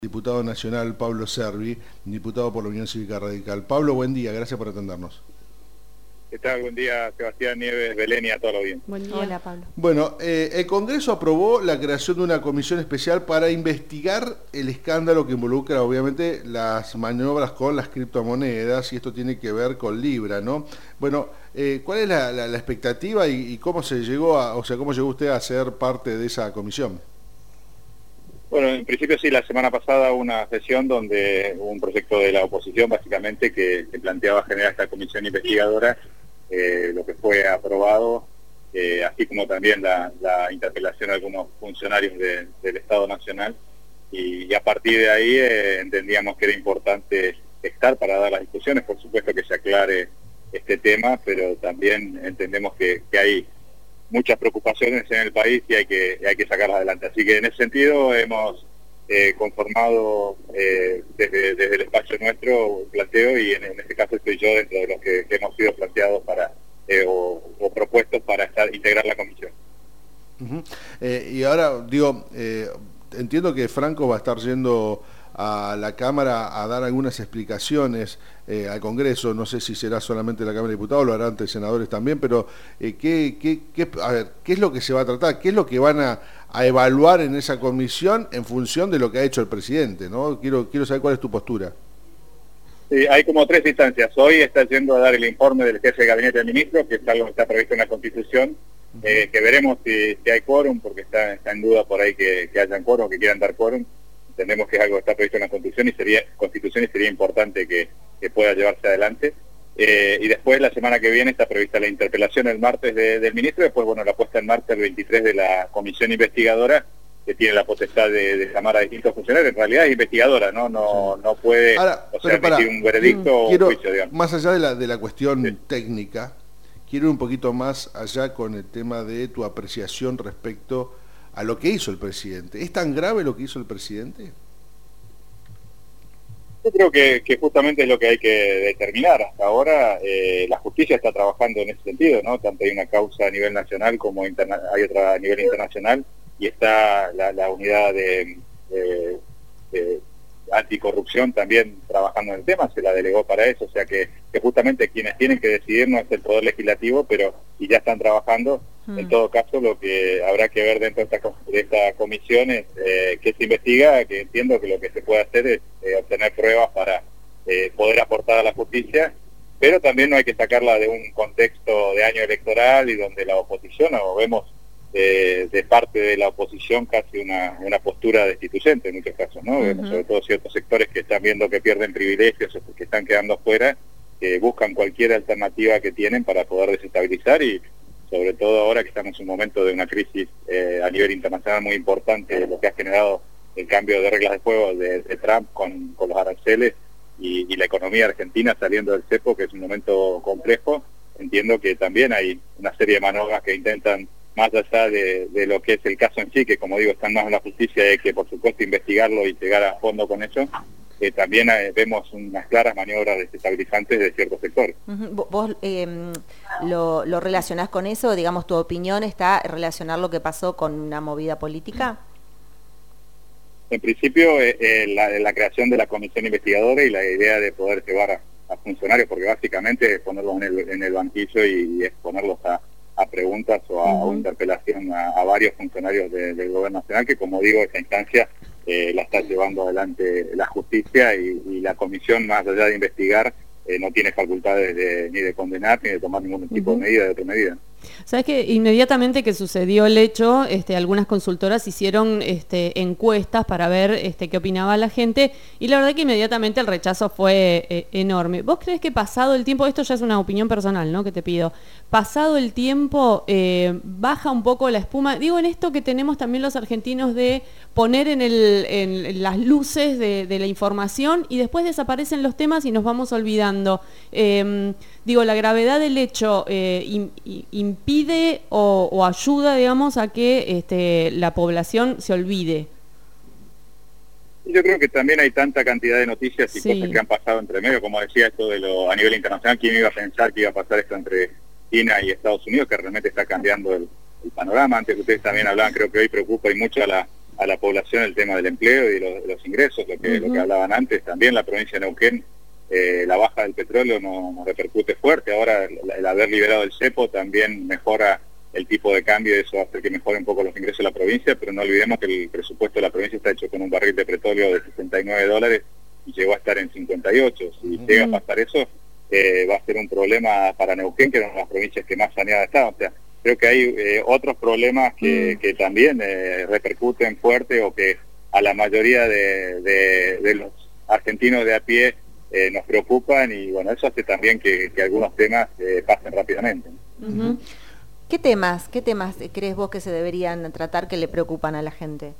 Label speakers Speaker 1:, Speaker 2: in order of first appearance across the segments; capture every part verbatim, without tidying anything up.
Speaker 1: Diputado nacional Pablo Servi, diputado por la Unión Cívica Radical. Pablo, buen día, gracias por atendernos.
Speaker 2: ¿Qué tal? Buen día, Sebastián Nieves, Belén y a todos los bien.
Speaker 3: Buen día.
Speaker 4: Hola, Pablo.
Speaker 1: Bueno, eh, el Congreso aprobó la creación de una comisión especial para investigar el escándalo que involucra, obviamente, las maniobras con las criptomonedas, y esto tiene que ver con Libra, ¿no? Bueno, eh, ¿cuál es la, la, la expectativa y, y cómo se llegó a, o sea, cómo llegó usted a ser parte de esa comisión?
Speaker 2: Bueno, en principio sí, la semana pasada hubo una sesión donde hubo un proyecto de la oposición, básicamente, que, que planteaba generar esta comisión investigadora, eh, lo que fue aprobado, eh, así como también la, la interpelación de algunos funcionarios de, del Estado Nacional, y, y a partir de ahí eh, entendíamos que era importante estar para dar las discusiones, por supuesto que se aclare este tema, pero también entendemos que, que hay muchas preocupaciones en el país y hay que hay que sacarlas adelante. Así que en ese sentido hemos eh, conformado eh, desde, desde el espacio nuestro un planteo, y en, en este caso estoy yo dentro de los que, que hemos sido planteados para eh, o, o propuestos para estar integrar la comisión.
Speaker 1: Uh-huh. eh, y ahora, digo, eh, entiendo que Franco va a estar yendo a la Cámara a dar algunas explicaciones eh, al Congreso. No sé si será solamente la Cámara de Diputados, lo harán ante senadores también, pero eh, ¿qué, qué, qué, a ver, ¿qué es lo que se va a tratar? ¿Qué es lo que van a, a evaluar en esa comisión en función de lo que ha hecho el presidente, ¿no? Quiero, quiero saber cuál es tu postura.
Speaker 2: Sí, hay como tres instancias. Hoy está yendo a dar el informe del jefe de gabinete del ministro, que es algo que está previsto en la Constitución, eh, que veremos si, si hay quórum, porque está, está en duda por ahí que, que hayan quórum, que quieran dar quórum. Entendemos que es algo que está previsto en la Constitución y sería Constitución y sería importante que, que pueda llevarse adelante. Eh, y después, la semana que viene, está prevista la interpelación el martes de, del ministro, y después, bueno, la puesta en marcha el veintitrés de la comisión investigadora, que tiene la potestad de, de llamar a distintos funcionarios. En realidad es investigadora, ¿no? No, sí. no puede
Speaker 1: Ahora,
Speaker 2: o sea, emitir un veredicto
Speaker 1: quiero,
Speaker 2: o un juicio, digamos.
Speaker 1: Más allá de la, de la cuestión
Speaker 2: sí.
Speaker 1: técnica, quiero ir un poquito más allá con el tema de tu apreciación respecto a lo que hizo el presidente. ¿Es tan grave lo que hizo el presidente?
Speaker 2: Yo creo que, que justamente es lo que hay que determinar. Hasta ahora eh, la justicia está trabajando en ese sentido, ¿no? Tanto hay una causa a nivel nacional como interna hay otra a nivel internacional, y está la, la unidad de, de, de anticorrupción también trabajando en el tema, se la delegó para eso, o sea que, que justamente quienes tienen que decidir no es el Poder Legislativo, pero y ya están trabajando. Mm. En todo caso, lo que habrá que ver dentro de esta, de esta comisión es eh, que se investiga, que entiendo que lo que se puede hacer es eh, obtener pruebas para eh, poder aportar a la justicia, pero también no hay que sacarla de un contexto de año electoral y donde la oposición, o vemos Eh, de parte de la oposición casi una, una postura destituyente en muchos casos, ¿no? Uh-huh. Sobre todo ciertos sectores que están viendo que pierden privilegios o que están quedando fuera, que buscan cualquier alternativa que tienen para poder desestabilizar, y sobre todo ahora que estamos en un momento de una crisis eh, a nivel internacional muy importante, lo que ha generado el cambio de reglas de juego de, de Trump con, con los aranceles y, y la economía argentina saliendo del cepo, que es un momento complejo. Entiendo que también hay una serie de maniobras que intentan, más allá de, de lo que es el caso en sí, que como digo están más en la justicia, hay que por supuesto investigarlo y llegar a fondo con eso, eh, también eh, vemos unas claras maniobras desestabilizantes de ciertos sectores.
Speaker 4: Uh-huh. ¿Vos eh, lo, lo relacionás con eso? Digamos, ¿tu opinión está relacionar lo que pasó con una movida política?
Speaker 2: En principio, eh, eh, la, la creación de la comisión investigadora y la idea de poder llevar a, a funcionarios, porque básicamente es ponerlos en el, en el banquillo y, y es ponerlos a a preguntas o a, uh-huh. a interpelación a, a varios funcionarios de, del gobierno nacional, que como digo, esta instancia eh, la está llevando adelante la justicia, y, y la comisión, más allá de investigar, eh, no tiene facultades de, ni de condenar ni de tomar ningún tipo uh-huh. de medida, de otra medida.
Speaker 3: Sabes que inmediatamente que sucedió el hecho, este, algunas consultoras hicieron este, encuestas para ver este, qué opinaba la gente, y la verdad que inmediatamente el rechazo fue eh, enorme. ¿Vos crees que pasado el tiempo, esto ya es una opinión personal, ¿no?, que te pido, pasado el tiempo eh, baja un poco la espuma? Digo, en esto que tenemos también los argentinos de poner en, el, en las luces de, de la información, y después desaparecen los temas y nos vamos olvidando. Eh, digo, la gravedad del hecho eh, in, in, impide o, o ayuda, digamos, a que este, la población se olvide.
Speaker 2: Yo creo que también hay tanta cantidad de noticias y sí. cosas que han pasado entre medio, como decía, esto de lo a nivel internacional. ¿Quién iba a pensar que iba a pasar esto entre China y Estados Unidos, que realmente está cambiando el, el panorama? Antes ustedes también hablaban, creo que hoy preocupa y mucho a la a la población el tema del empleo y de los, de los ingresos, lo que, uh-huh. lo que hablaban antes. También la provincia de Neuquén, eh, la baja del petróleo nos no repercute fuerte. Ahora el, el haber liberado el cepo también mejora el tipo de cambio, eso hace que mejore un poco los ingresos de la provincia, pero no olvidemos que el presupuesto de la provincia está hecho con un barril de petróleo de sesenta y nueve dólares y llegó a estar en cincuenta y ocho. Si uh-huh. llega a pasar eso, eh, va a ser un problema para Neuquén, que era una de las provincias que más saneada está. O sea, creo que hay eh, otros problemas que, uh-huh. que también eh, repercuten fuerte o que a la mayoría de, de, de los argentinos de a pie eh, nos preocupan, y bueno, eso hace también que, que algunos temas eh, pasen rápidamente.
Speaker 4: Uh-huh. ¿Qué temas, qué temas crees vos que se deberían tratar que le preocupan a la gente?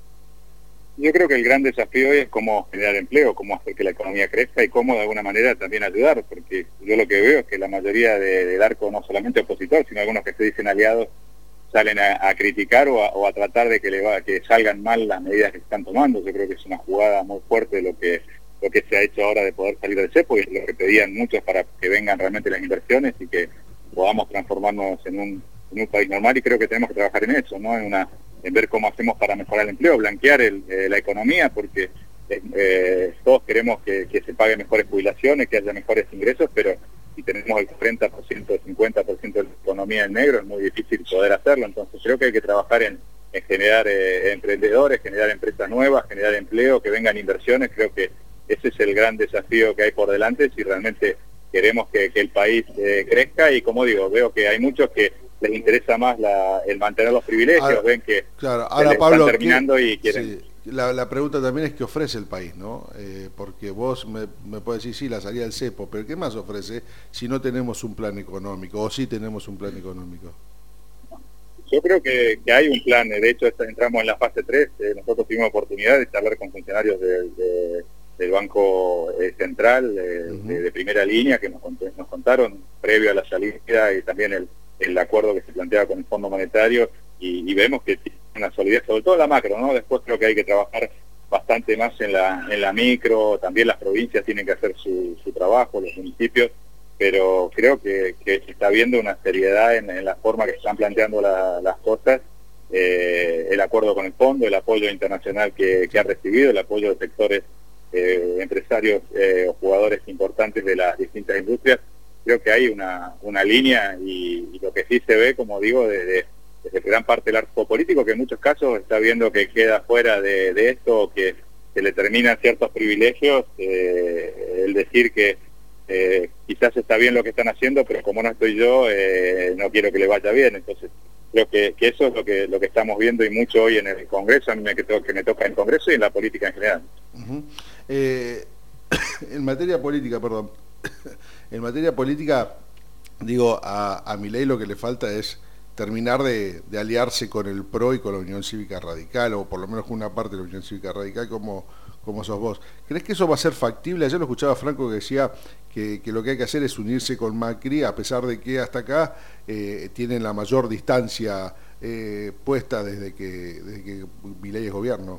Speaker 2: Yo creo que el gran desafío hoy es cómo generar empleo, cómo hacer que la economía crezca y cómo de alguna manera también ayudar, porque yo lo que veo es que la mayoría de, del arco, no solamente opositor, sino algunos que se dicen aliados, salen a, a criticar o a, o a tratar de que, le va, que salgan mal las medidas que se están tomando. Yo creo que es una jugada muy fuerte lo que, lo que se ha hecho ahora de poder salir del cepo, y es lo que pedían muchos para que vengan realmente las inversiones y que podamos transformarnos en un, en un país normal, y creo que tenemos que trabajar en eso, ¿no? En, una, en ver cómo hacemos para mejorar el empleo, blanquear el, eh, la economía, porque eh, todos queremos que, que se paguen mejores jubilaciones, que haya mejores ingresos, pero si tenemos el cuarenta por ciento, cincuenta por ciento de la economía en negro, es muy difícil poder hacerlo. Entonces creo que hay que trabajar en, en generar eh, emprendedores, generar empresas nuevas, generar empleo, que vengan inversiones. Creo que ese es el gran desafío que hay por delante si realmente queremos que, que el país eh, crezca. Y como digo, veo que hay muchos que les interesa más la, el mantener los privilegios, ahora, ven que
Speaker 1: claro, ahora, se Pablo,
Speaker 2: están terminando
Speaker 1: ¿qué,
Speaker 2: y quieren...
Speaker 1: Sí. La, la pregunta también es qué ofrece el país, ¿no? Eh, porque vos me, me podés decir, sí, la salida del cepo, pero ¿qué más ofrece si no tenemos un plan económico, o sí tenemos un plan económico?
Speaker 2: Yo creo que, que hay un plan. De hecho, entramos en la fase tres, eh, nosotros tuvimos oportunidad de hablar con funcionarios de, de, del Banco eh, Central, eh, uh-huh. de, de primera línea, que nos, nos contaron previo a la salida, y también el, el acuerdo que se planteaba con el Fondo Monetario, y, y vemos que tiene una solidez, sobre todo la macro, ¿no? Después creo que hay que trabajar bastante más en la en la micro, también las provincias tienen que hacer su, su trabajo, los municipios, pero creo que, que se está viendo una seriedad en, en la forma que se están planteando la, las cosas, eh, el acuerdo con el fondo, el apoyo internacional que, que ha recibido, el apoyo de sectores eh, empresarios eh, o jugadores importantes de las distintas industrias. Creo que hay una, una línea, y, y lo que sí se ve, como digo, de, de desde gran parte del arco político, que en muchos casos está viendo que queda fuera de, de esto, que se le terminan ciertos privilegios, eh, el decir que eh, quizás está bien lo que están haciendo, pero como no estoy yo, eh, no quiero que le vaya bien. Entonces creo que, que eso es lo que lo que estamos viendo, y mucho hoy en el Congreso, a mí me, que, to, que me toca en el Congreso y en la política en general.
Speaker 1: Uh-huh. eh, en materia política, perdón, en materia política, digo, a, a Milei lo que le falta es terminar de, de aliarse con el P R O y con la Unión Cívica Radical, o por lo menos con una parte de la Unión Cívica Radical, como, como sos vos. ¿Crees que eso va a ser factible? Ayer lo escuchaba a Franco, que decía que, que lo que hay que hacer es unirse con Macri, a pesar de que hasta acá eh, tienen la mayor distancia eh, puesta desde que, desde que Milei es gobierno.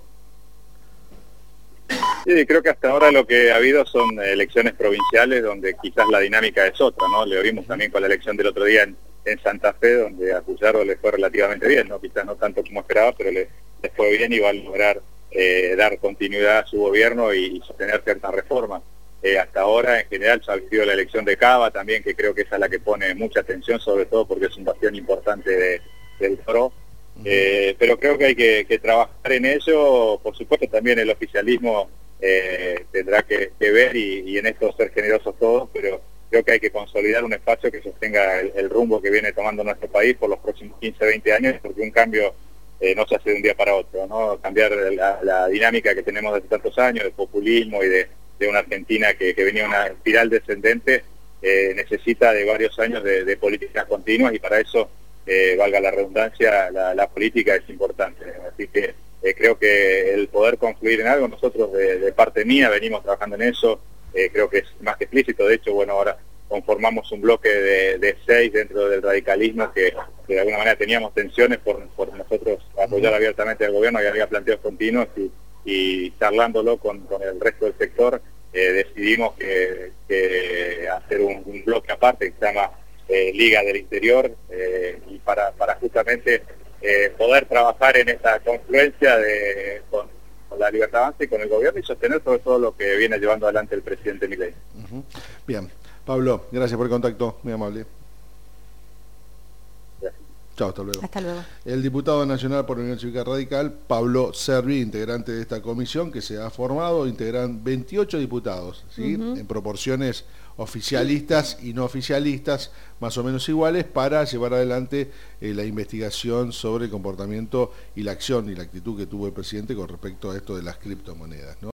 Speaker 2: Sí, creo que hasta ahora lo que ha habido son elecciones provinciales donde quizás la dinámica es otra, ¿no? Lo vimos también con la elección del otro día en en Santa Fe, donde a Puyaro le fue relativamente bien, no quizás no tanto como esperaba, pero le, le fue bien, y va a lograr eh, dar continuidad a su gobierno y, y sostener ciertas reformas. Eh, hasta ahora, en general, se ha habido la elección de Cava también, que creo que esa es la que pone mucha atención, sobre todo porque es un bastión importante de, del P R O. Eh, pero creo que hay que, que trabajar en ello. Por supuesto, también el oficialismo eh, tendrá que, que ver y, y en esto ser generosos todos, pero creo que hay que consolidar un espacio que sostenga el, el rumbo que viene tomando nuestro país por los próximos quince, veinte años, porque un cambio eh, no se hace de un día para otro, ¿no? Cambiar la, la dinámica que tenemos desde tantos años, de populismo y de, de una Argentina que, que venía una espiral descendente, eh, necesita de varios años de, de políticas continuas, y para eso, eh, valga la redundancia, la, la política es importante. Así que eh, creo que el poder confluir en algo, nosotros de, de parte mía venimos trabajando en eso. Eh, creo que es más que explícito. De hecho, bueno, ahora conformamos un bloque de, de seis dentro del radicalismo que, que de alguna manera teníamos tensiones por, por nosotros apoyar abiertamente al gobierno, y había planteos continuos, y, y charlándolo con, con el resto del sector, eh, decidimos que, que hacer un, un bloque aparte que se llama eh, Liga del Interior, eh, y para, para justamente eh, poder trabajar en esta confluencia de, con, con la Libertad Avanza y con el gobierno y sostener sobre todo lo que viene llevando adelante el presidente Milei.
Speaker 1: Uh-huh. Bien, Pablo, gracias por el contacto, muy amable. Chao, hasta luego.
Speaker 4: Hasta luego.
Speaker 1: El diputado nacional por la Unión Cívica Radical, Pablo Servi, integrante de esta comisión que se ha formado, integran veintiocho diputados, ¿sí? Uh-huh. En proporciones oficialistas y no oficialistas, más o menos iguales, para llevar adelante eh, la investigación sobre el comportamiento y la acción y la actitud que tuvo el presidente con respecto a esto de las criptomonedas, ¿no?